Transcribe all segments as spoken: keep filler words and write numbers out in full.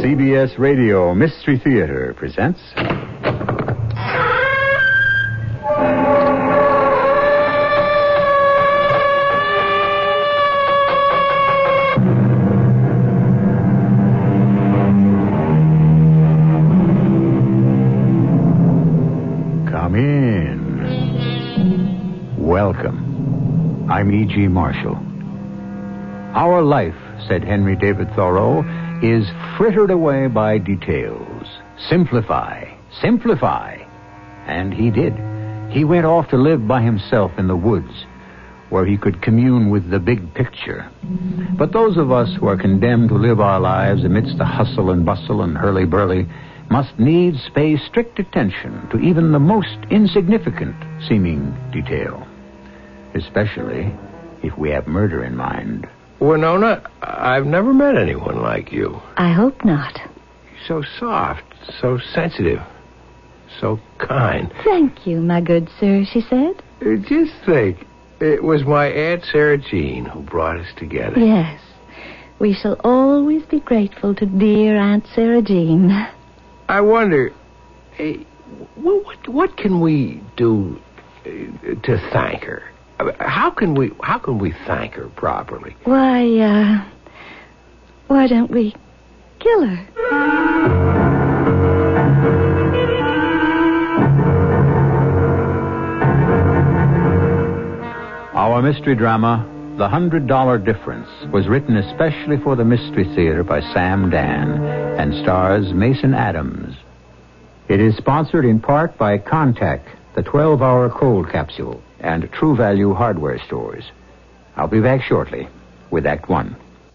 C B S Radio Mystery Theater presents... Come in. Welcome. I'm E G. Marshall. Our life, said Henry David Thoreau, is frittered away by details. Simplify, simplify. And he did. He went off to live by himself in the woods, where he could commune with the big picture. But those of us who are condemned to live our lives amidst the hustle and bustle and hurly-burly must needs pay strict attention to even the most insignificant seeming detail, especially if we have murder in mind. Winona, I've never met anyone like you. I hope not. So soft, so sensitive, so kind. Thank you, my good sir, she said. Uh, Just think, it was my Aunt Sarah Jean who brought us together. Yes. We shall always be grateful to dear Aunt Sarah Jean. I wonder, uh, what, what, what can we do uh, to thank her? I mean, How can we how can we thank her properly? Why, uh... Why don't we kill her? Our mystery drama, The Hundred Dollar Difference, was written especially for the Mystery Theater by Sam Dan and stars Mason Adams. It is sponsored in part by Contact, the twelve-hour cold capsule, and True Value hardware stores. I'll be back shortly with Act One.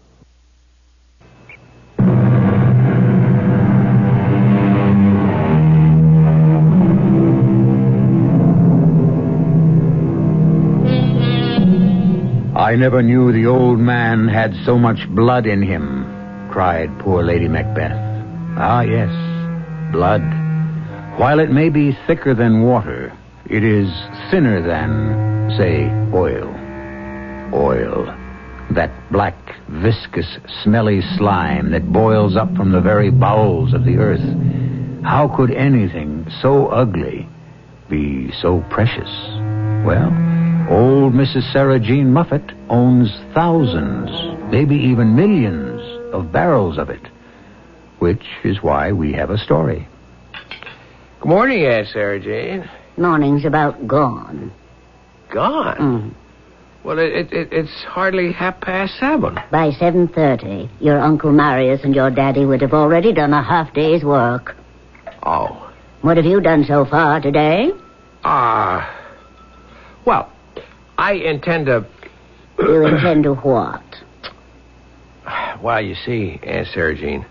I never knew the old man had so much blood in him, cried poor Lady Macbeth. Ah, yes, blood. While it may be thicker than water, it is thinner than, say, oil. Oil. That black, viscous, smelly slime that boils up from the very bowels of the earth. How could anything so ugly be so precious? Well, old Missus Sarah Jean Muffet owns thousands, maybe even millions of barrels of it, which is why we have a story. Good morning, Aunt Sarah Jane. Morning's about gone. Gone? Mm. Well, it, it, it's hardly half past seven. By seven thirty, your Uncle Marius and your daddy would have already done a half day's work. Oh. What have you done so far today? Ah. Uh, well, I intend to... You intend to what? Well, you see, Aunt Sarah Jean,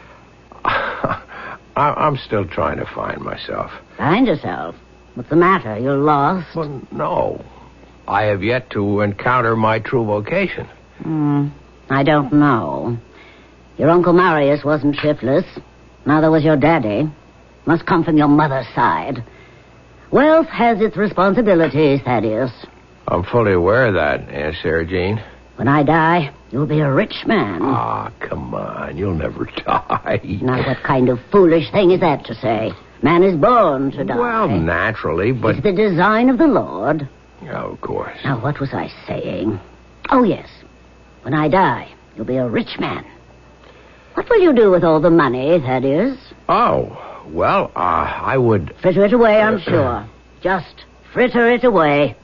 I'm still trying to find myself. Find yourself? What's the matter? You're lost? Well, no. I have yet to encounter my true vocation. Hmm. I don't know. Your Uncle Marius wasn't shiftless. Neither was your daddy. Must come from your mother's side. Wealth has its responsibilities, Thaddeus. I'm fully aware of that, Aunt Sarah Jean. When I die, you'll be a rich man. Ah, come on. You'll never die. Now, what kind of foolish thing is that to say? Man is born to die. Well, naturally, but... It's the design of the Lord. Oh, of course. Now, what was I saying? Oh, yes. When I die, you'll be a rich man. What will you do with all the money, that is? Oh, well, uh, I would... Fritter it away, I'm sure. Just fritter it away.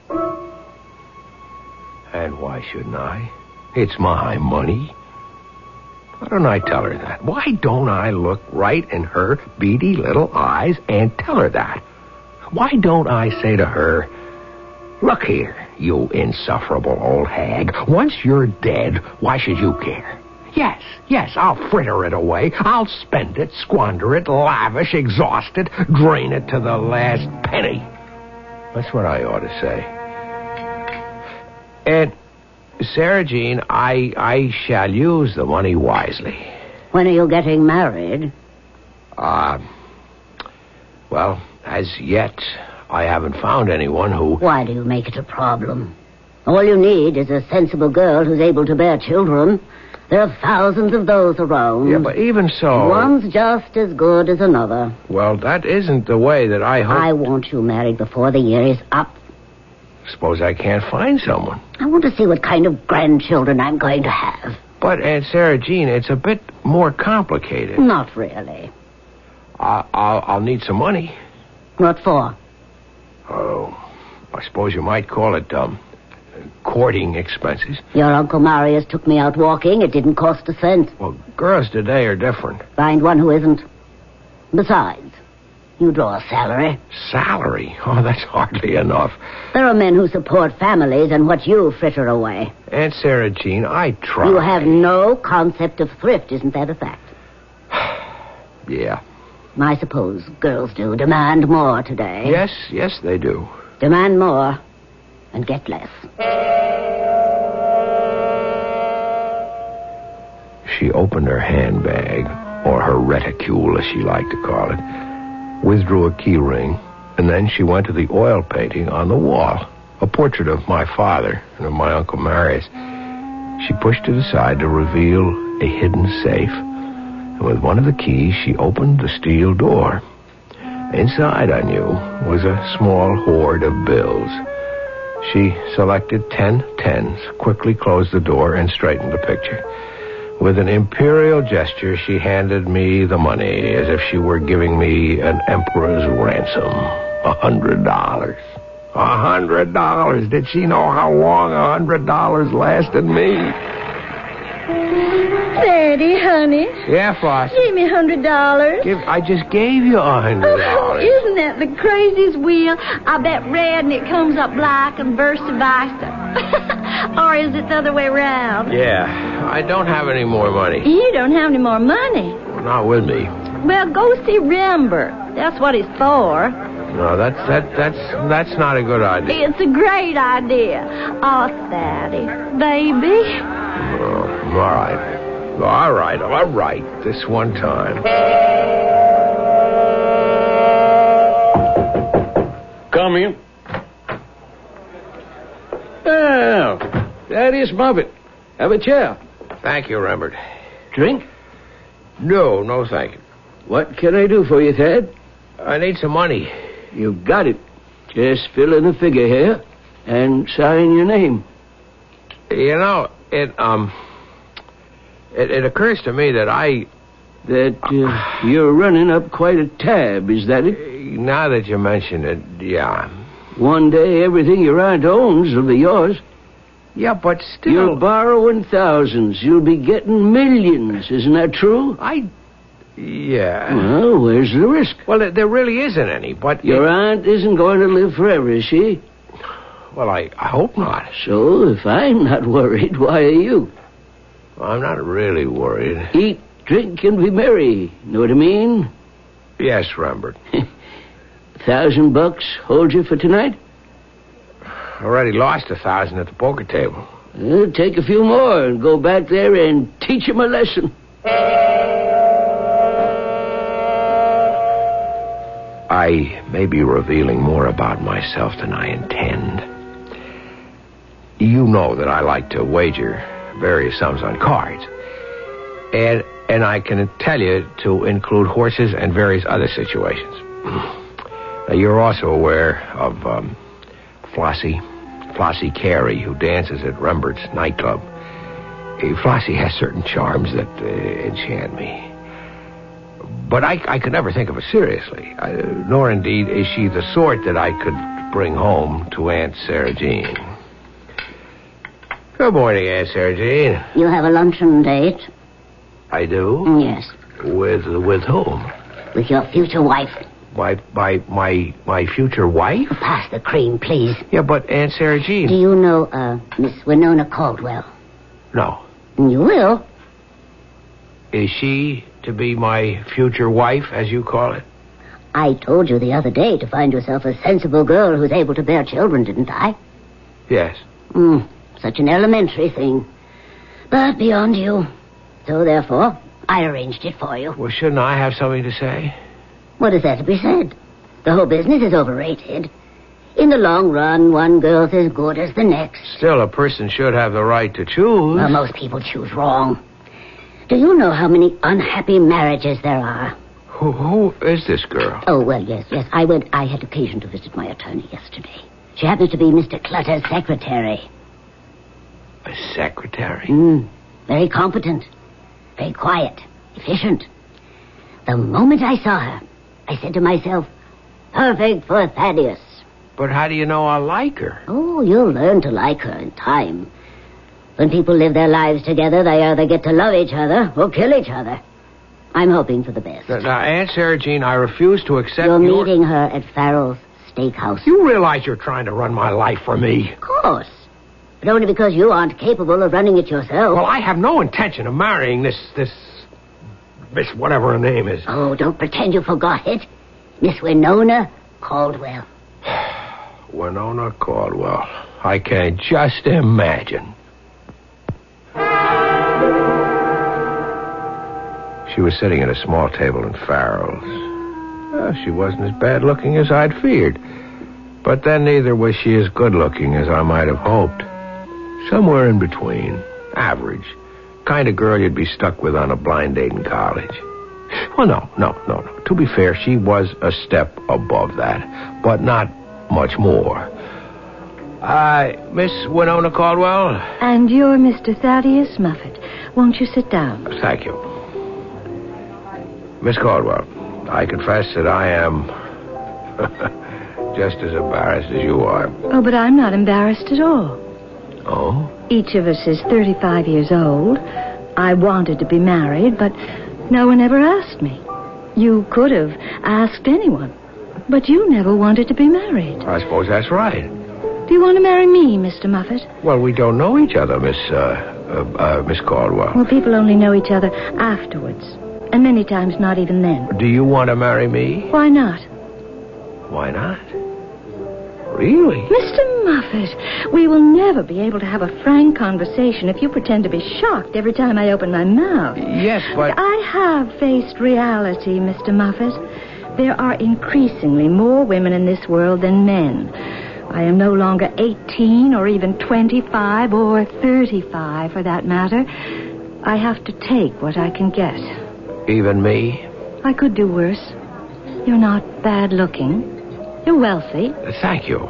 And why shouldn't I? It's my money. Why don't I tell her that? Why don't I look right in her beady little eyes and tell her that? Why don't I say to her, look here, you insufferable old hag. Once you're dead, why should you care? Yes, yes, I'll fritter it away. I'll spend it, squander it, lavish, exhaust it, drain it to the last penny. That's what I ought to say. And, Sarah Jean, I, I shall use the money wisely. When are you getting married? Uh, well, as yet, I haven't found anyone who... Why do you make it a problem? All you need is a sensible girl who's able to bear children. There are thousands of those around. Yeah, but even so... One's just as good as another. Well, that isn't the way that I hope... I want you married before the year is up. Suppose I can't find someone. I want to see what kind of grandchildren I'm going to have. But, Aunt Sarah Jean, it's a bit more complicated. Not really. I- I'll, I'll need some money. What for? Oh, I suppose you might call it, um... courting expenses. Your Uncle Marius took me out walking. It didn't cost a cent. Well, girls today are different. Find one who isn't. Besides, you draw a salary. Salary? Oh, that's hardly enough. There are men who support families and what you fritter away. Aunt Sarah Jean, I try. You have no concept of thrift, isn't that a fact? Yeah. I suppose girls do demand more today. Yes, yes, they do. Demand more and get less. She opened her handbag, or her reticule, as she liked to call it, withdrew a key ring, and then she went to the oil painting on the wall, a portrait of my father and of my Uncle Marius. She pushed it aside to reveal a hidden safe, and with one of the keys, she opened the steel door. Inside, I knew, was a small hoard of bills. She selected ten tens, quickly closed the door, and straightened the picture. With an imperial gesture, she handed me the money as if she were giving me an emperor's ransom. A hundred dollars. A hundred dollars. Did she know how long a hundred dollars lasted me? Daddy, honey. Yeah, Flossie. Give me a hundred dollars. Give, I just gave you a hundred Oh, dollars. isn't that the craziest wheel? I bet red and it comes up black and versa versa. Or is it the other way around? Yeah, I don't have any more money. You don't have any more money. Well, not with me. Well, go see Rembert. That's what it's for. No, that's that that's that's not a good idea. It's a great idea. Oh, Daddy, baby. Oh, all right. All right, all right. This one time. Come in. Well, Thaddeus Muffet. Have a chair. Thank you, Rembert. Drink? No, no, thank you. What can I do for you, Thad? I need some money. You got it. Just fill in a figure here and sign your name. You know, it um, it, it occurs to me that I. That uh, you're running up quite a tab, is that it? Now that you mention it, yeah. One day everything your aunt owns will be yours. Yeah, but still. You're borrowing thousands. You'll be getting millions. Isn't that true? I. Yeah. Well, where's the risk? Well, there really isn't any, but... Your it, aunt isn't going to live forever, is she? Well, I, I hope not. So, if I'm not worried, why are you? Well, I'm not really worried. Eat, drink, and be merry. Know what I mean? Yes, Rembert. Thousand bucks hold you for tonight? Already lost a thousand at the poker table. Well, take a few more and go back there and teach him a lesson. I may be revealing more about myself than I intend. You know that I like to wager various sums on cards. And and I can tell you to include horses and various other situations. Now, you're also aware of um, Flossie, Flossie Carey, who dances at Rembert's nightclub. Uh, Flossie has certain charms that uh, enchant me. But I, I could never think of her seriously, I, nor indeed is she the sort that I could bring home to Aunt Sarah Jean. Good morning, Aunt Sarah Jean. You have a luncheon date? I do? Yes. With with whom? With your future wife. My my my my future wife? Pass the cream, please. Yeah, but Aunt Sarah Jean. Do you know, uh, Miss Winona Caldwell? No. You will. Is she to be my future wife, as you call it? I told you the other day to find yourself a sensible girl who's able to bear children, didn't I? Yes. Hmm, such an elementary thing. But beyond you. So, therefore, I arranged it for you. Well, shouldn't I have something to say? What is there to be said? The whole business is overrated. In the long run, one girl's as good as the next. Still, a person should have the right to choose. Well, most people choose wrong. Do you know how many unhappy marriages there are? Who, who is this girl? Oh, well, yes, yes. I went. I had occasion to visit my attorney yesterday. She happens to be Mister Clutter's secretary. A secretary? Mm, very competent. Very quiet. Efficient. The moment I saw her, I said to myself, perfect for Thaddeus. But how do you know I like her? Oh, you'll learn to like her in time. When people live their lives together, they either get to love each other or kill each other. I'm hoping for the best. Now, now Aunt Sarah Jean, I refuse to accept You're your... meeting her at Farrell's Steakhouse. You realize you're trying to run my life for me? Of course. But only because you aren't capable of running it yourself. Well, I have no intention of marrying this, this, Miss whatever her name is. Oh, don't pretend you forgot it. Miss Winona Caldwell. Winona Caldwell. I can just imagine. She was sitting at a small table in Farrell's. Well, she wasn't as bad looking as I'd feared. But then neither was she as good looking as I might have hoped. Somewhere in between. Average. Kind of girl you'd be stuck with on a blind date in college. Well, no, no, no, no. To be fair, she was a step above that. But not much more. Uh, Miss Winona Caldwell? And you're Mister Thaddeus Muffet. Won't you sit down? Thank you. Miss Caldwell, I confess that I am just as embarrassed as you are. Oh, but I'm not embarrassed at all. Oh? Each of us is thirty-five years old. I wanted to be married, but no one ever asked me. You could have asked anyone, but you never wanted to be married. I suppose that's right. Do you want to marry me, Mister Muffet? Well, we don't know each other, Miss, uh, uh, uh Miss Caldwell. Well, people only know each other afterwards, and many times not even then. Do you want to marry me? Why not? Why not? Really? Mister Muffet, we will never be able to have a frank conversation if you pretend to be shocked every time I open my mouth. Yes, but... I have faced reality, Mister Muffet. There are increasingly more women in this world than men. I am no longer eighteen or even twenty-five or thirty-five, for that matter. I have to take what I can get. Even me? I could do worse. You're not bad looking. You're wealthy. Thank you.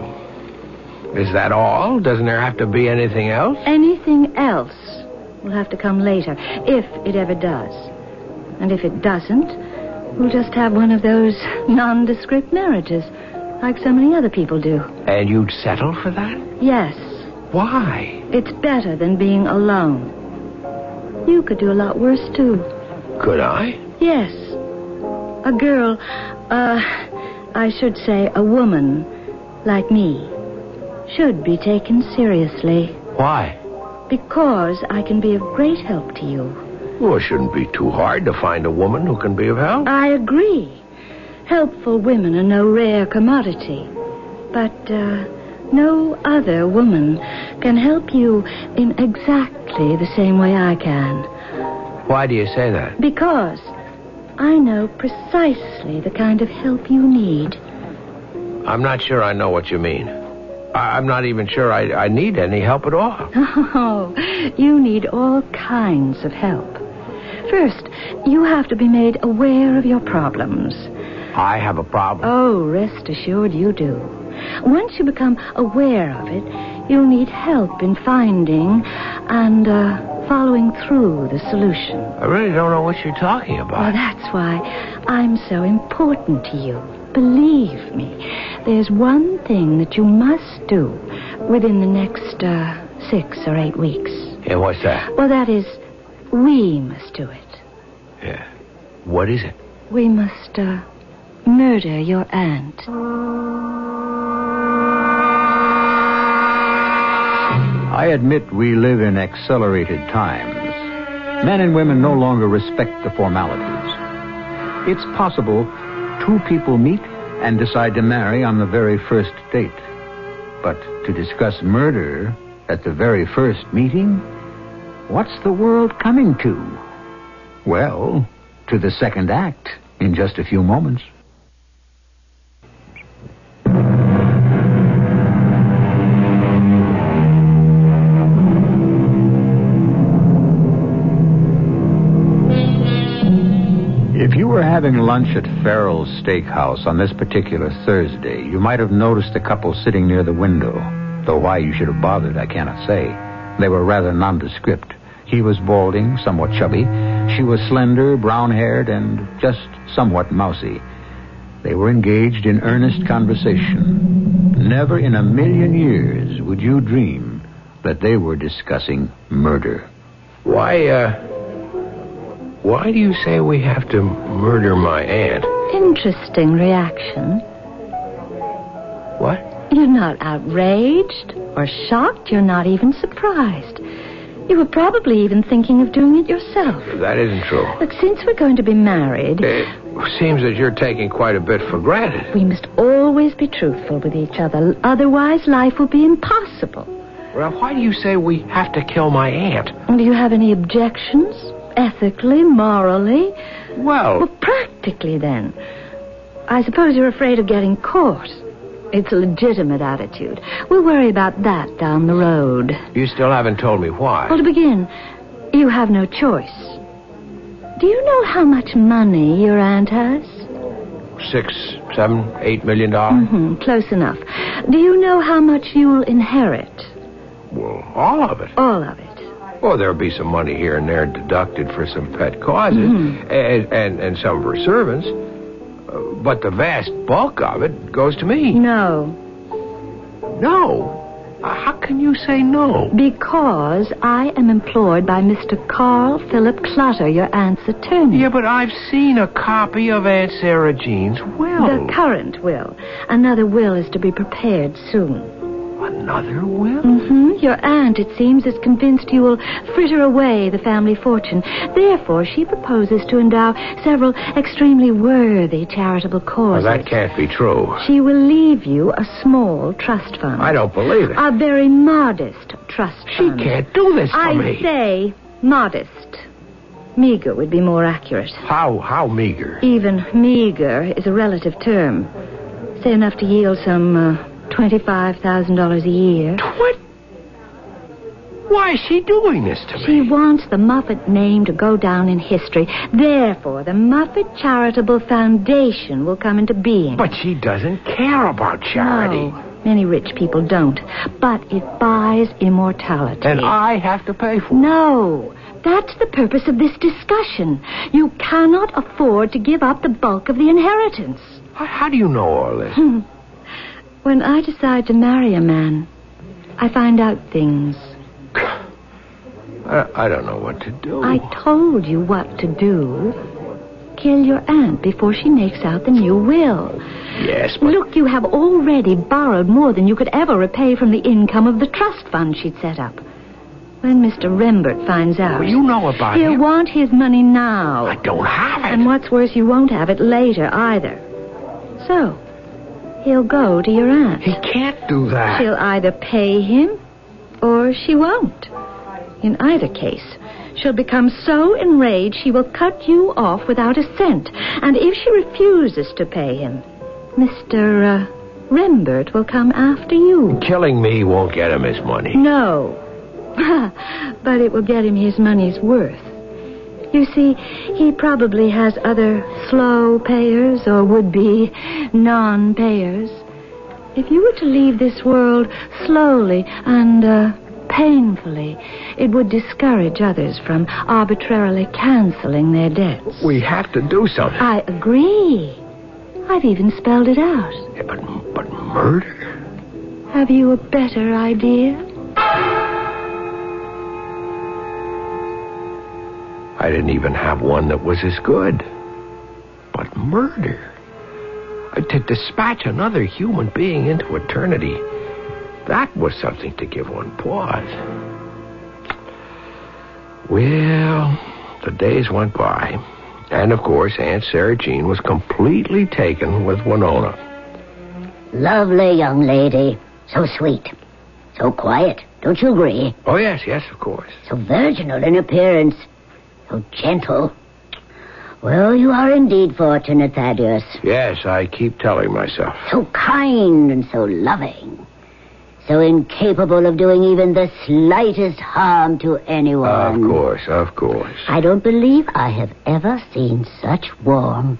Is that all? Doesn't there have to be anything else? Anything else will have to come later, if it ever does. And if it doesn't, we'll just have one of those nondescript marriages, like so many other people do. And you'd settle for that? Yes. Why? It's better than being alone. You could do a lot worse, too. Could I? Yes. A girl, uh, I should say a woman, like me, should be taken seriously. Why? Because I can be of great help to you. Well, it shouldn't be too hard to find a woman who can be of help. I agree. Helpful women are no rare commodity. But, uh, no other woman can help you in exactly the same way I can. Why do you say that? Because I know precisely the kind of help you need. I'm not sure I know what you mean. I- I'm not even sure I, I need any help at all. Oh, you need all kinds of help. First, you have to be made aware of your problems. I have a problem. Oh, rest assured you do. Once you become aware of it, you'll need help in finding and uh, following through the solution. I really don't know what you're talking about. Well, that's why I'm so important to you. Believe me, there's one thing that you must do within the next uh, six or eight weeks. Yeah, what's that? Well, that is, we must do it. Yeah. What is it? We must uh, murder your aunt. I admit we live in accelerated times. Men and women no longer respect the formalities. It's possible two people meet and decide to marry on the very first date. But to discuss murder at the very first meeting? What's the world coming to? Well, to the second act in just a few moments. If you were having lunch at Farrell's Steakhouse on this particular Thursday, you might have noticed a couple sitting near the window. Though why you should have bothered, I cannot say. They were rather nondescript. He was balding, somewhat chubby. She was slender, brown-haired, and just somewhat mousy. They were engaged in earnest conversation. Never in a million years would you dream that they were discussing murder. Why, uh... Why do you say we have to murder my aunt? Interesting reaction. What? You're not outraged or shocked. You're not even surprised. You were probably even thinking of doing it yourself. That isn't true. Look, since we're going to be married... It seems that you're taking quite a bit for granted. We must always be truthful with each other. Otherwise, life will be impossible. Well, why do you say we have to kill my aunt? Do you have any objections? Ethically, morally? Well... Well, practically, then. I suppose you're afraid of getting caught. It's a legitimate attitude. We'll worry about that down the road. You still haven't told me why. Well, to begin, you have no choice. Do you know how much money your aunt has? Six, seven, eight million dollars? Mm-hmm, close enough. Do you know how much you'll inherit? Well, all of it. All of it. Well, there'll be some money here and there deducted for some pet causes, mm-hmm. and, and, and some for servants. Uh, but the vast bulk of it goes to me. No. No? Uh, how can you say no? Because I am employed by Mister Carl Philip Clutter, your aunt's attorney. Yeah, but I've seen a copy of Aunt Sarah Jean's will. The current will. Another will is to be prepared soon. Another will? Mm-hmm. Your aunt, it seems, is convinced you will fritter away the family fortune. Therefore, she proposes to endow several extremely worthy charitable causes. Well, that can't be true. She will leave you a small trust fund. I don't believe it. A very modest trust she fund. She can't do this for I me. I say modest. Meager would be more accurate. How, how meager? Even meager is a relative term. Say enough to yield some... Uh, twenty-five thousand dollars a year. What? Why is she doing this to me? She wants the Muffet name to go down in history. Therefore, the Muffet Charitable Foundation will come into being. But she doesn't care about charity. No, many rich people don't. But it buys immortality. And I have to pay for it? No. That's the purpose of this discussion. You cannot afford to give up the bulk of the inheritance. How, how do you know all this? When I decide to marry a man, I find out things. I, I don't know what to do. I told you what to do. Kill your aunt before she makes out the new will. Yes, but... Look, you have already borrowed more than you could ever repay from the income of the trust fund she'd set up. When Mister Rembert finds out... Well, you know about He'll him. want his money now. I don't have it. And what's worse, you won't have it later either. So... he'll go to your aunt. He can't do that. She'll either pay him or she won't. In either case, she'll become so enraged she will cut you off without a cent. And if she refuses to pay him, Mister Uh, Rembert will come after you. Killing me won't get him his money. No. But it will get him his money's worth. You see, he probably has other slow payers or would-be non-payers. If you were to leave this world slowly and uh, painfully, it would discourage others from arbitrarily canceling their debts. We have to do something. I agree. I've even spelled it out. Yeah, but, but murder? Have you a better idea? I didn't even have one that was as good. But murder? To dispatch another human being into eternity, that was something to give one pause. Well, the days went by, and of course Aunt Sarah Jean was completely taken with Winona. Lovely young lady. So sweet. So quiet. Don't you agree? Oh, yes, yes, of course. So virginal in appearance. So gentle. Well, you are indeed fortunate, Thaddeus. Yes, I keep telling myself. So kind and so loving. so incapable of doing even the slightest harm to anyone. Of course, of course. I don't believe I have ever seen such warmth.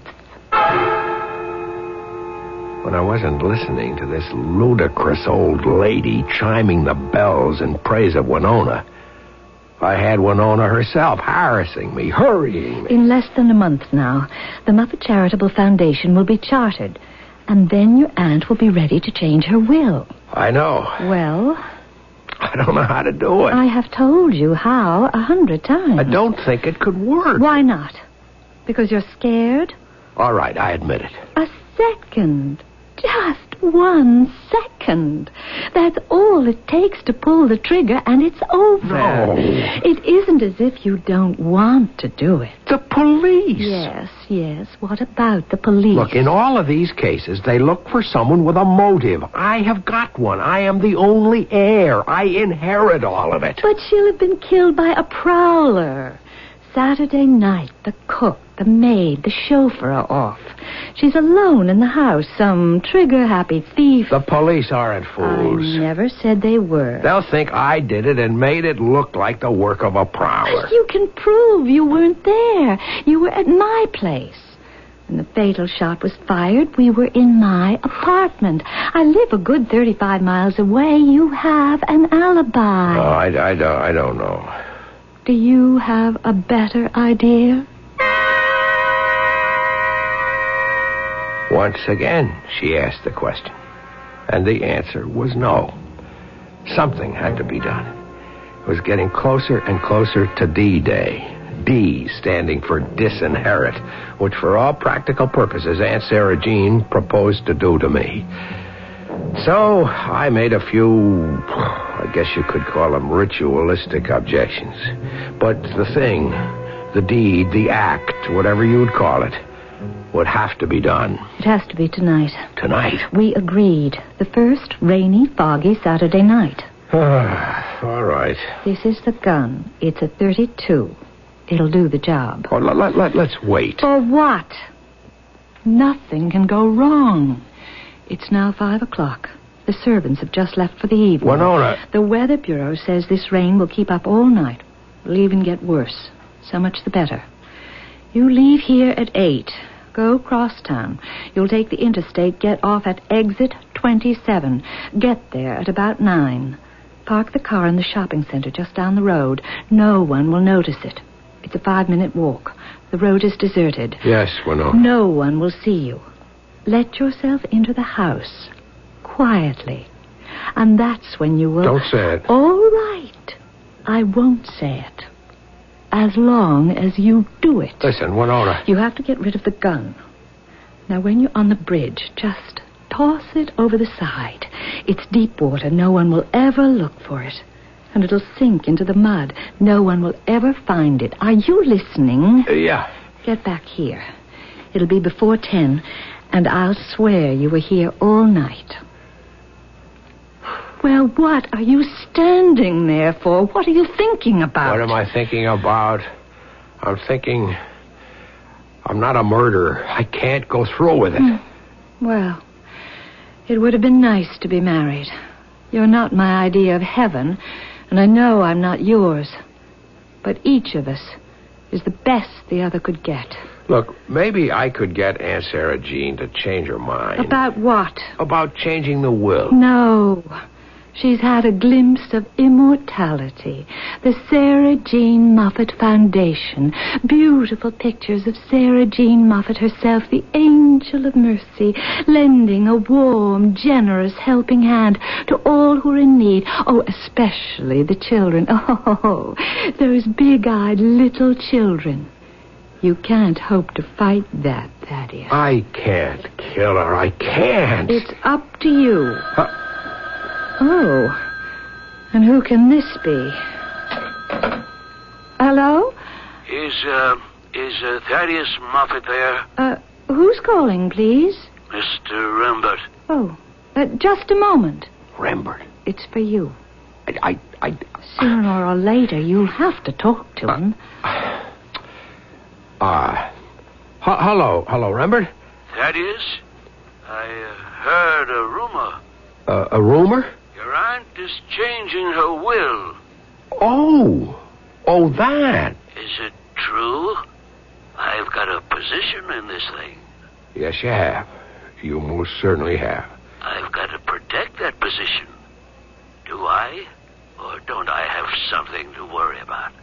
When I wasn't listening to this ludicrous old lady chiming the bells in praise of Winona, I had Winona herself harassing me, hurrying me. In less than a month now, the Muffet Charitable Foundation will be chartered, and then your aunt will be ready to change her will. I know. Well, I don't know how to do it. I have told you how a hundred times. I don't think it could work. Why not? Because you're scared? All right, I admit it. A second. Just one second. That's all it takes to pull the trigger, and it's over. No. It isn't as if you don't want to do it. The police. Yes, yes. What about the police? Look, in all of these cases, they look for someone with a motive. I have got one. I am the only heir. I inherit all of it. But she'll have been killed by a prowler. Saturday night, the cook, the maid, the chauffeur are off. She's alone in the house, some trigger-happy thief. The police aren't fools. I never said they were. They'll think I did it and made it look like the work of a prowler. You can prove you weren't there. You were at my place. When the fatal shot was fired, we were in my apartment. I live a good thirty-five miles away. You have an alibi. No, I, I, don't, I don't know. Do you have a better idea? Once again, she asked the question, and the answer was no. Something had to be done. It was getting closer and closer to D-Day. D standing for disinherit, which for all practical purposes Aunt Sarah Jean proposed to do to me. So I made a few, I guess you could call them ritualistic objections. But the thing, the deed, the act, whatever you'd call it, would have to be done. It has to be tonight. Tonight? We agreed. The first rainy, foggy Saturday night. All right. This is the gun. It's a thirty-two. It'll do the job. Oh, let, let, let, let's wait. For what? Nothing can go wrong. It's now five o'clock. The servants have just left for the evening. Winona. The Weather Bureau says this rain will keep up all night. It'll even get worse. So much the better. You leave here at eight. Go cross town. You'll take the interstate, get off at exit twenty-seven. Get there at about nine. Park the car in the shopping center just down the road. No one will notice it. It's a five-minute walk. The road is deserted. Yes, Winona. No one will see you. Let yourself into the house. Quietly. And that's when you will... Don't say it. All right. I won't say it. As long as you do it. Listen, Winona. You have to get rid of the gun. Now, when you're on the bridge, just toss it over the side. It's deep water. No one will ever look for it. And it'll sink into the mud. No one will ever find it. Are you listening? Uh, yeah. Get back here. It'll be before ten, and I'll swear you were here all night. Well, what are you standing there for? What are you thinking about? What am I thinking about? I'm thinking... I'm not a murderer. I can't go through with it. Mm. Well, it would have been nice to be married. You're not my idea of heaven, and I know I'm not yours. But each of us is the best the other could get. Look, maybe I could get Aunt Sarah Jean to change her mind. About what? About changing the will. No. She's had a glimpse of immortality. The Sarah Jean Moffat Foundation. Beautiful pictures of Sarah Jean Moffat herself, the angel of mercy, lending a warm, generous helping hand to all who are in need. Oh, especially the children. Oh, those big-eyed little children. You can't hope to fight that, Thaddeus. I can't kill her. I can't. It's up to you. Uh, Oh, and who can this be? Hello? Is, uh, is uh, Thaddeus Moffat there? Uh, who's calling, please? Mister Rembert. Oh, uh, just a moment. Rembert. It's for you. I, I, I... Sooner or later, you'll have to talk to him. Uh, uh h- hello, hello, Rembert? Thaddeus? I uh, heard a rumor. Uh, a rumor? Your aunt is changing her will. Oh, oh, that. Is it true? I've got a position in this thing. Yes, you have. You most certainly have. I've got to protect that position. Do I? Or don't I have something to worry about?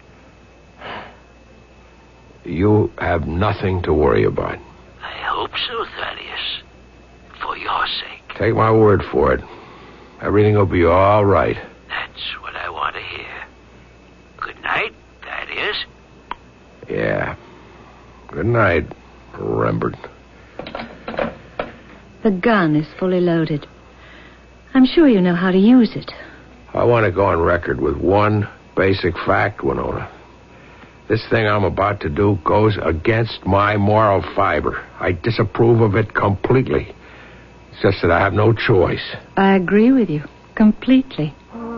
You have nothing to worry about. I hope so, Thaddeus. For your sake. Take my word for it. Everything will be all right. That's what I want to hear. Good night, Thaddeus. Yeah. Good night, Rembert. The gun is fully loaded. I'm sure you know how to use it. I want to go on record with one basic fact, Winona. This thing I'm about to do goes against my moral fiber. I disapprove of it completely. It's just that I have no choice. I agree with you completely.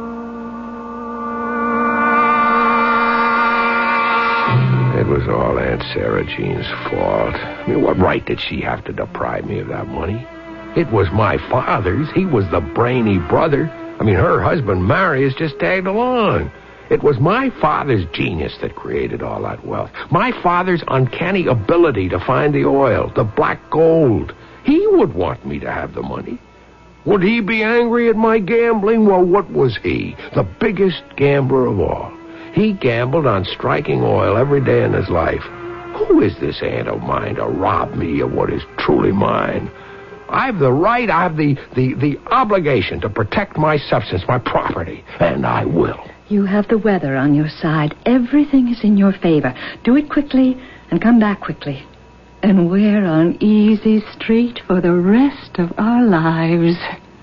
It was all Aunt Sarah Jean's fault. I mean, what right did she have to deprive me of that money? It was my father's. He was the brainy brother. I mean, her husband, Marius, just tagged along. It was my father's genius that created all that wealth. My father's uncanny ability to find the oil, the black gold. He would want me to have the money. Would he be angry at my gambling? Well, what was he? The biggest gambler of all. He gambled on striking oil every day in his life. Who is this aunt of mine to rob me of what is truly mine? I've the right, I've the, the, the obligation to protect my substance, my property, and I will. You have the weather on your side. Everything is in your favor. Do it quickly and come back quickly. And we're on easy street for the rest of our lives.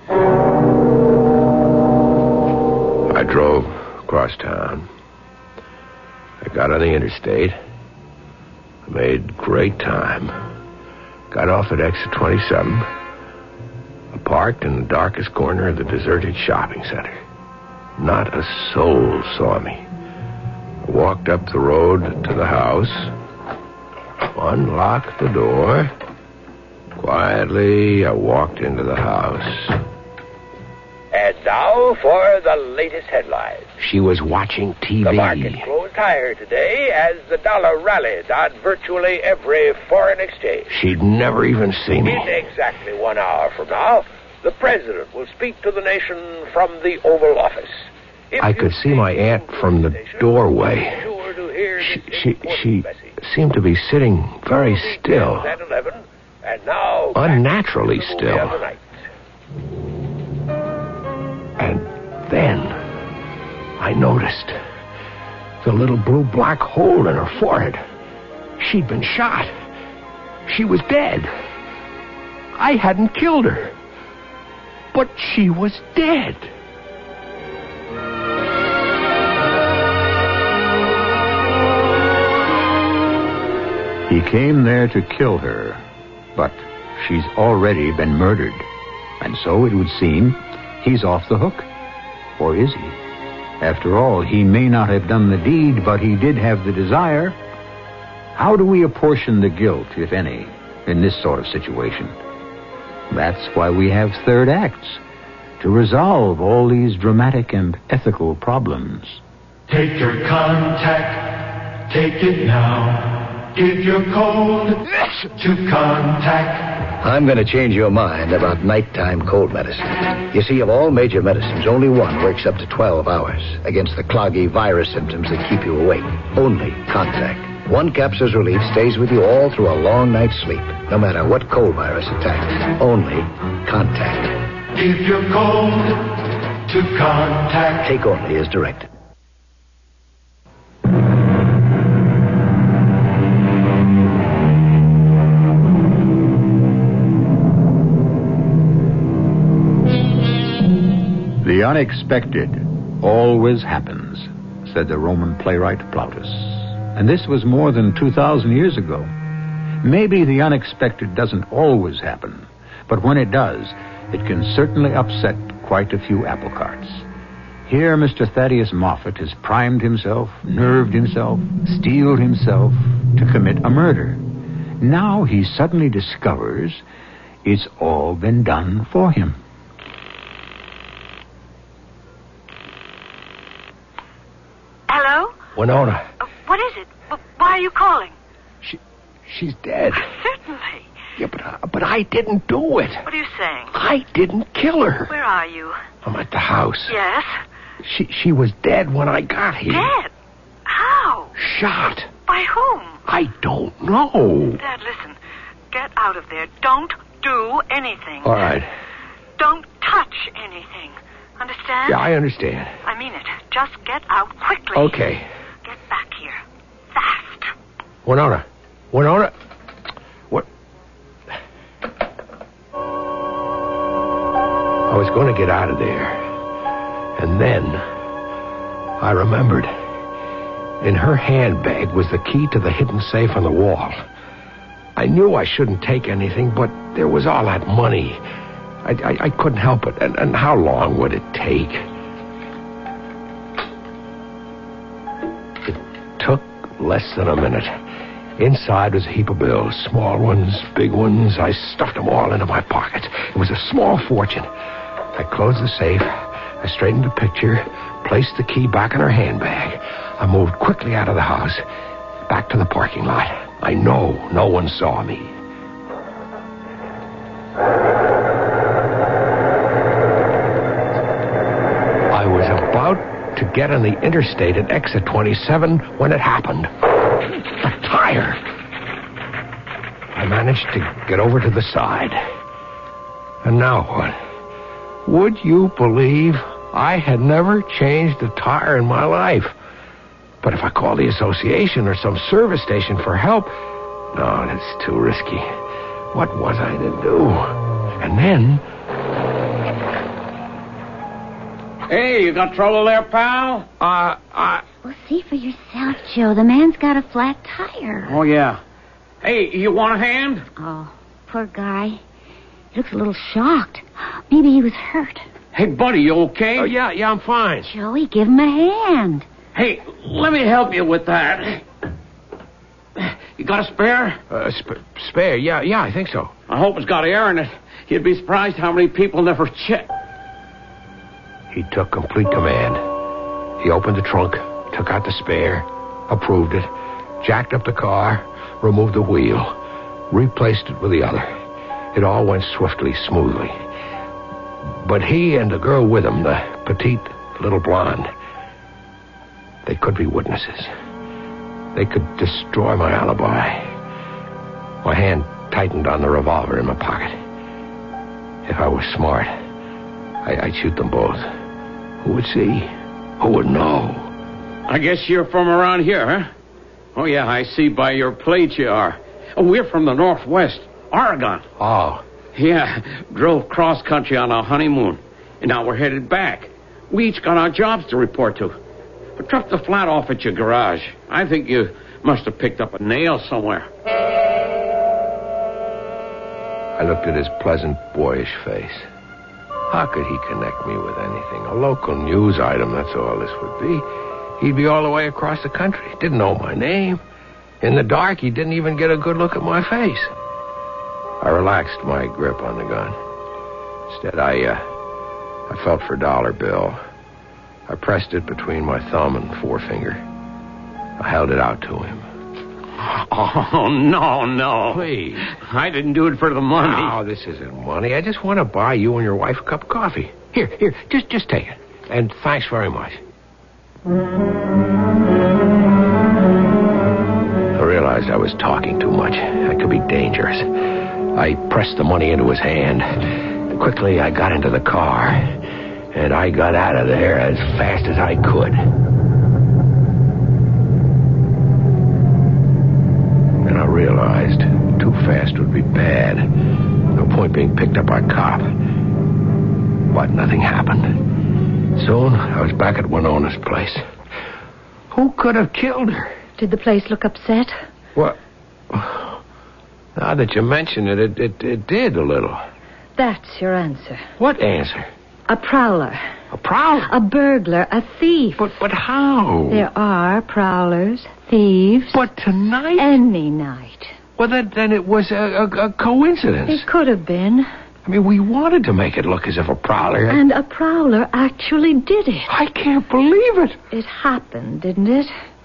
I drove across town. I got on the interstate. I made great time. Got off at exit twenty-seven. I parked in the darkest corner of the deserted shopping center. Not a soul saw me. I walked up the road to the house, unlocked the door. Quietly, I walked into the house. And now for the latest headlines. She was watching T V. The market closed higher today as the dollar rallied on virtually every foreign exchange. She'd never even seen me. In exactly one hour from now, the president will speak to the nation from the Oval Office. If I could see my aunt from the doorway. Sure to hear She, this she, she seemed to be sitting very still. At eleven, and now Unnaturally still. And then I noticed the little blue-black hole in her forehead. She'd been shot. She was dead. I hadn't killed her. But she was dead. He came there to kill her, but she's already been murdered. And so, it would seem, he's off the hook. Or is he? After all, he may not have done the deed, but he did have the desire. How do we apportion the guilt, if any, in this sort of situation? That's why we have third acts, to resolve all these dramatic and ethical problems. Take your contact, take it now. Give your code to Contact. I'm going to change your mind about nighttime cold medicine. You see, of all major medicines, only one works up to twelve hours against the cloggy virus symptoms that keep you awake. Only Contact. One capsule's relief stays with you all through a long night's sleep, no matter what cold virus attacks. Only Contact. Give your code to Contact. Take only as directed. The unexpected always happens, said the Roman playwright Plautus. And this was more than two thousand years ago. Maybe the unexpected doesn't always happen, but when it does, it can certainly upset quite a few apple carts. Here, Mister Thaddeus Moffat has primed himself, nerved himself, steeled himself to commit a murder. Now he suddenly discovers it's all been done for him. Winona. Uh, what is it? W- why are you calling? She, she's dead. Certainly. Yeah, but, uh, but I didn't do it. What are you saying? I didn't kill her. Where are you? I'm at the house. Yes? She she was dead when I got here. Dead? How? Shot. By whom? I don't know. Dad, listen. Get out of there. Don't do anything. All right. Don't touch anything. Understand? Yeah, I understand. I mean it. Just get out quickly. Okay. Get back here. Fast. Winona. Winona. What? I was going to get out of there. And then I remembered. In her handbag was the key to the hidden safe on the wall. I knew I shouldn't take anything, but there was all that money. I, I, I couldn't help it. And, and how long would it take? It took less than a minute. Inside was a heap of bills, small ones, big ones. I stuffed them all into my pockets. It was a small fortune. I closed the safe. I straightened the picture, placed the key back in her handbag. I moved quickly out of the house, back to the parking lot. I know no one saw me. I was about to get on the interstate at exit twenty-seven when it happened. A tire. I managed to get over to the side. And now what? Would you believe I had never changed a tire in my life? But if I called the association or some service station for help, no, that's too risky. What was I to do? And then... Hey, you got trouble there, pal? Uh, I... Well, see for yourself, Joe. The man's got a flat tire. Oh, yeah. Hey, you want a hand? Oh, poor guy. He looks a little shocked. Maybe he was hurt. Hey, buddy, you okay? Oh, yeah, yeah, I'm fine. Joey, give him a hand. Hey, let me help you with that. You got a spare? Uh, sp- spare? Yeah, yeah, I think so. I hope it's got air in it. You'd be surprised how many people never check. He took complete command. He opened the trunk, took out the spare, approved it, jacked up the car, removed the wheel, replaced it with the other. It all went swiftly, smoothly. But he and the girl with him, the petite little blonde, they could be witnesses. They could destroy my alibi. My hand tightened on the revolver in my pocket. If I was smart, I, I'd shoot them both. Who would see? Who would know? I guess you're from around here, huh? Oh, yeah, I see by your plate you are. Oh, we're from the Northwest, Oregon. Oh. Yeah, drove cross-country on our honeymoon. And now we're headed back. We each got our jobs to report to. I dropped the flat off at your garage. I think you must have picked up a nail somewhere. I looked at his pleasant, boyish face. How could he connect me with anything? A local news item, that's all this would be. He'd be all the way across the country. Didn't know my name. In the dark, he didn't even get a good look at my face. I relaxed my grip on the gun. Instead, I, uh, I felt for a dollar bill. I pressed it between my thumb and forefinger. I held it out to him. Oh, no, no. Please. I didn't do it for the money. No, this isn't money. I just want to buy you and your wife a cup of coffee. Here, here, just, just take it. And thanks very much. I realized I was talking too much. I could be dangerous. I pressed the money into his hand. Quickly, I got into the car, and I got out of there as fast as I could. Then I realized too fast would be bad. No point being picked up by a cop. But nothing happened. Soon, I was back at Winona's place. Who could have killed her? Did the place look upset? What? Now that you mention it, it, it, it did a little. That's your answer. What answer? A prowler. A prowler? A burglar, a thief. But but how? There are prowlers, thieves. But tonight? Any night. Well, then, then it was a, a, a coincidence. It could have been. I mean, we wanted to make it look as if a prowler... And a prowler actually did it. I can't believe it. It happened, didn't it?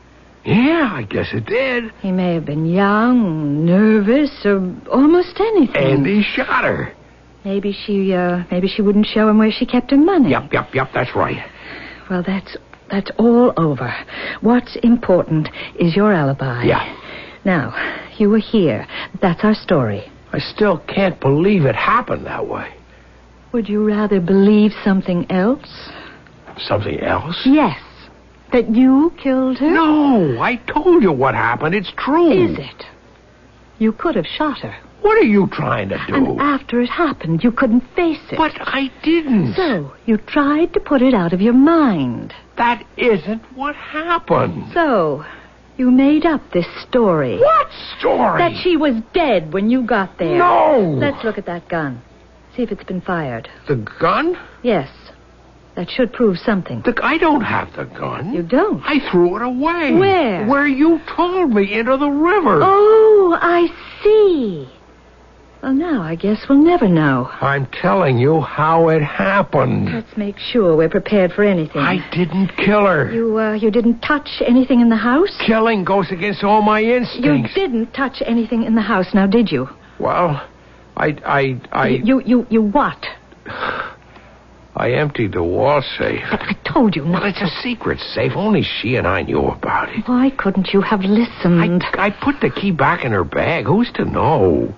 Yeah, I guess it did. He may have been young, nervous, or almost anything. And he shot her. Maybe she, uh, maybe she wouldn't show him where she kept her money. Yep, yep, yep, that's right. Well, that's that's all over. What's important is your alibi. Yeah. Now, you were here. That's our story. I still can't believe it happened that way. Would you rather believe something else? Something else? Yes. That you killed her? No, I told you what happened. It's true. Is it? You could have shot her. What are you trying to do? And after it happened, you couldn't face it. But I didn't. So, you tried to put it out of your mind. That isn't what happened. So, you made up this story. What story? That she was dead when you got there. No. Let's look at that gun. See if it's been fired. The gun? Yes. That should prove something. The, I don't have the gun. You don't? I threw it away. Where? Where you told me, into the river. Oh, I see. Well, now I guess we'll never know. I'm telling you how it happened. Let's make sure we're prepared for anything. I didn't kill her. You, uh, you didn't touch anything in the house? Killing goes against all my instincts. You didn't touch anything in the house, now did you? Well, I, I, I... You, you, you what? I emptied the wall safe. But I told you not. Well, it's a secret safe. Only she and I knew about it. Why couldn't you have listened? I, I put the key back in her bag. Who's to know?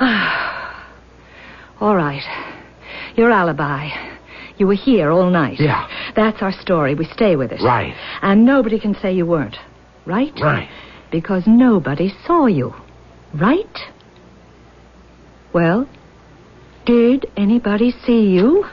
All right. Your alibi. You were here all night. Yeah. That's our story. We stay with it. Right. And nobody can say you weren't. Right? Right. Because nobody saw you. Right? Well, did anybody see you?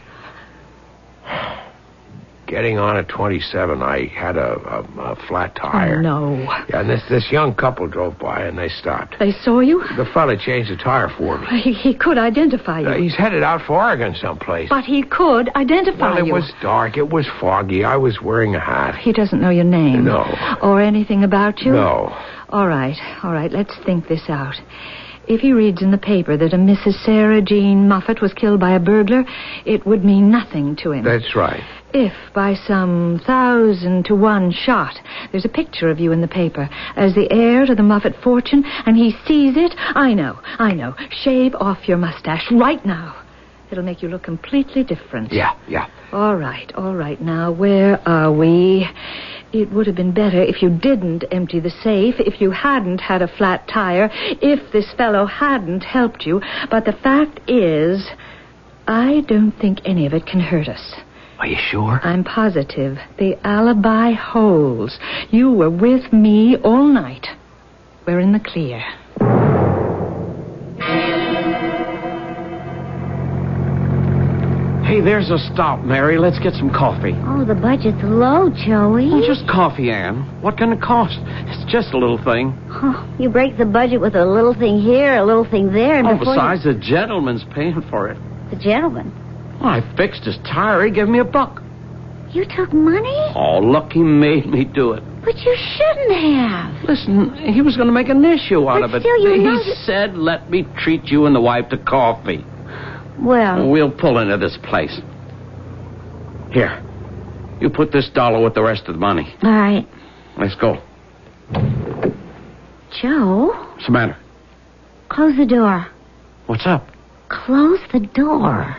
Getting on at twenty-seven, I had a, a, a flat tire. Oh, no. Yeah, and this, this young couple drove by, and they stopped. They saw you? The fella changed the tire for me. He, he could identify you. Uh, he's headed out for Oregon someplace. But he could identify well, it you. was dark. It was foggy. I was wearing a hat. He doesn't know your name? No. Or anything about you? No. All right, all right, let's think this out. If he reads in the paper that a Missus Sarah Jean Moffat was killed by a burglar, it would mean nothing to him. That's right. If, by some thousand to one shot, there's a picture of you in the paper as the heir to the Moffat fortune, and he sees it, I know, I know. Shave off your mustache right now. It'll make you look completely different. Yeah, yeah. All right, all right. Now, where are we? It would have been better if you didn't empty the safe, if you hadn't had a flat tire, if this fellow hadn't helped you. But the fact is, I don't think any of it can hurt us. Are you sure? I'm positive. The alibi holds. You were with me all night. We're in the clear. Hey, there's a stop, Mary. Let's get some coffee. Oh, the budget's low, Joey. Oh, just coffee, Ann. What can it cost? It's just a little thing. Oh, you break the budget with a little thing here, a little thing there, and Oh, before besides, the gentleman's paying for it. you... The gentleman. Well, I fixed his tire. He gave me a buck. You took money? Oh, look, he made me do it. But you shouldn't have. Listen, he was going to make an issue out But of it. still, you he know that- said, let me treat you and the wife to coffee. Well... We'll pull into this place. Here. You put this dollar with the rest of the money. All right. Let's go. Joe, What's the matter? close the door. What's up? Close the door.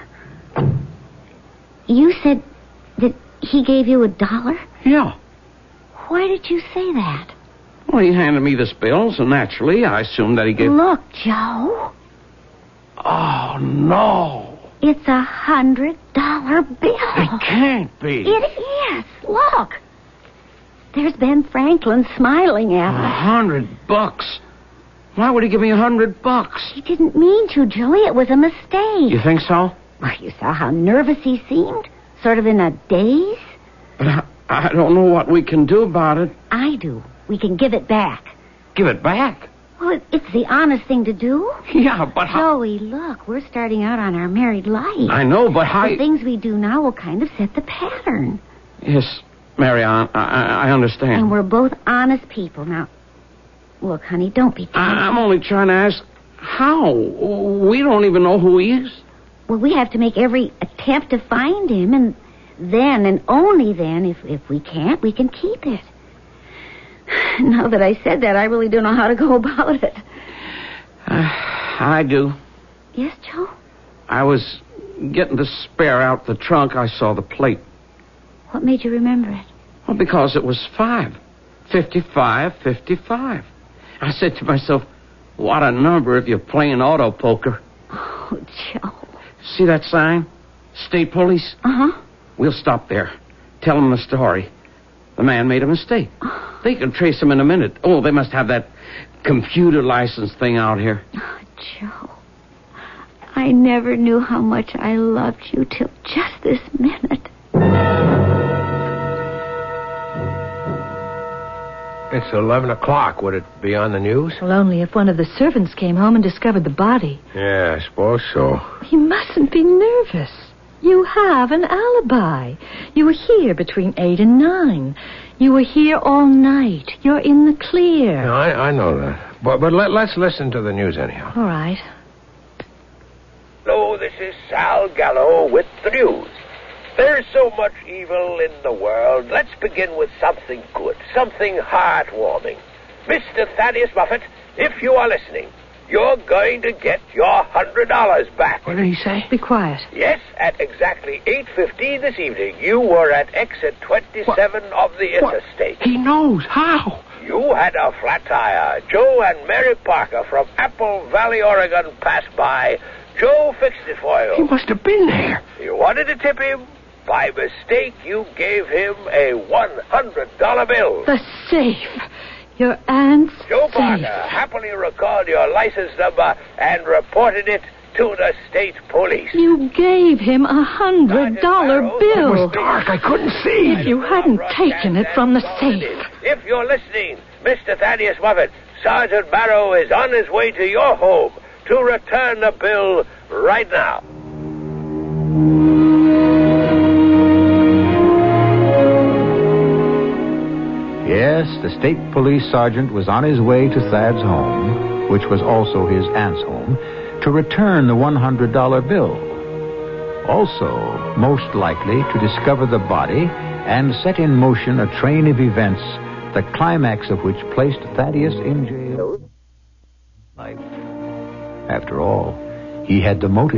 You said that he gave you a dollar? Yeah. Why did you say that? Well, he handed me this bill, so naturally I assumed that he gave... Look, Joe. Oh, no. It's a hundred dollar bill. It can't be. It is. Look. There's Ben Franklin smiling at A us. hundred bucks. Why would he give me a hundred bucks? He didn't mean to, Joey. It was a mistake. You think so? Well, you saw how nervous he seemed? Sort of in a daze? But I, I don't know what we can do about it. I do. We can give it back. Give it back? Well, it- it's the honest thing to do. Yeah, but how... Joey, look, we're starting out on our married life. I know, but how... The things we do now will kind of set the pattern. Yes, Mary, I, I, I understand. And we're both honest people. Now, look, honey, don't be... I, I'm only trying to ask, how? We don't even know who he is. Well, we have to make every attempt to find him, and then, and only then, if, if we can't, we can keep it. Now that I said that, I really don't know how to go about it. Uh, I do. Yes, Joe? I was getting the spare out the trunk. I saw the plate. What made you remember it? Well, because it was five. Fifty-five, fifty-five. I said to myself, what a number if you're playing auto poker. Oh, Joe. See that sign? State Police? Uh-huh. We'll stop there. Tell them the story. The man made a mistake. They can trace him in a minute. Oh, they must have that computer license thing out here. Oh, Joe. I never knew how much I loved you till just this minute. It's eleven o'clock. Would it be on the news? Well, only if one of the servants came home and discovered the body. Yeah, I suppose so. You mustn't be nervous. You have an alibi. You were here between eight and nine. You were here all night. You're in the clear. No, I, I know that. But, but let, let's listen to the news anyhow. All right. Hello, this is Sal Gallo with the news. There's so much evil in the world. Let's begin with something good, something heartwarming. Mister Thaddeus Moffat, if you are listening, you're going to get your hundred dollars back. What did he say? Be quiet. Yes, at exactly eight fifteen this evening, you were at exit twenty-seven what? of the what? interstate. He knows. How? You had a flat tire. Joe and Mary Parker from Apple Valley, Oregon passed by. Joe fixed it for you. He must have been there. You wanted to tip him? By mistake, you gave him a one hundred dollar bill. The safe. Your aunt's Joe safe. Parker happily recalled your license number and reported it to the state police. You gave him a hundred dollar bill. It was dark. I couldn't see. If you hadn't taken it from the safe. If you're listening, Mister Thaddeus Moffat, Sergeant Barrow is on his way to your home to return the bill right now. Yes, the state police sergeant was on his way to Thad's home, which was also his aunt's home, to return the one hundred dollar bill. Also, most likely to discover the body and set in motion a train of events, the climax of which placed Thaddeus in jail. Life. After all, he had the motive.